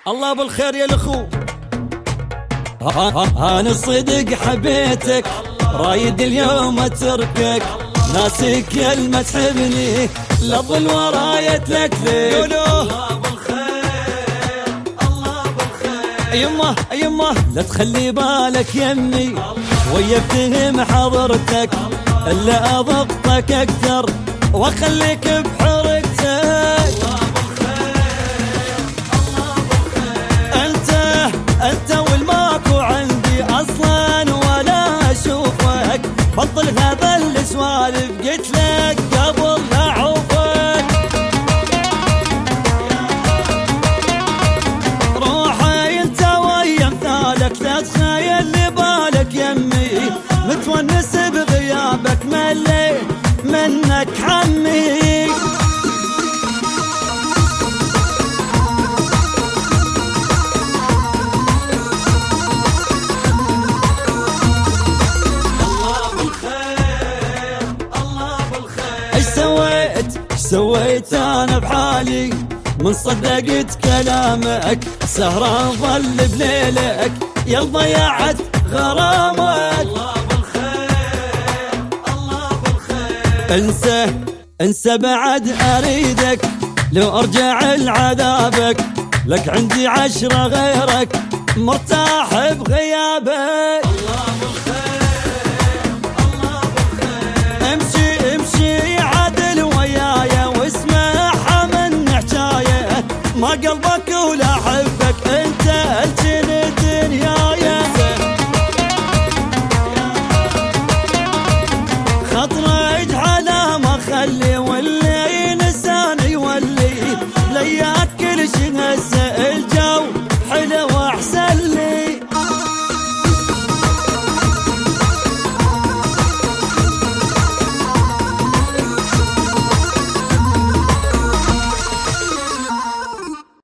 الله بالخير يا الاخو. انا الصدق حبيتك، رايد اليوم اتركك، ناسك يا ما تحبني، لظل ورايا تلكلك. قولوا الله بالخير الله بالخير. يمه يمه لا تخلي بالك يمي، شوية بتهم حضرتك، الا اضغطك اكثر واخليك بحركتك. انت والماكو عندي اصلا ولا اشوفك، بطل هذا السوالف قلت لك قبل لا اعوفك. روحي انت ويا امثالك، لا تخيل لي بالك يمي، متونس بغيابك مليت منك حمي. سويت انا بحالي من صدقت كلامك، سهران ظل بليلك يا ضيعت غرامك. الله بالخير الله بالخير. انسى بعد اريدك، لو ارجع لعذابك، لك عندي 10 غيرك مرتاح بغيابك. الله بالخير الله بالخير. امشي امشي عدل وياي، ما قلبك ولا حب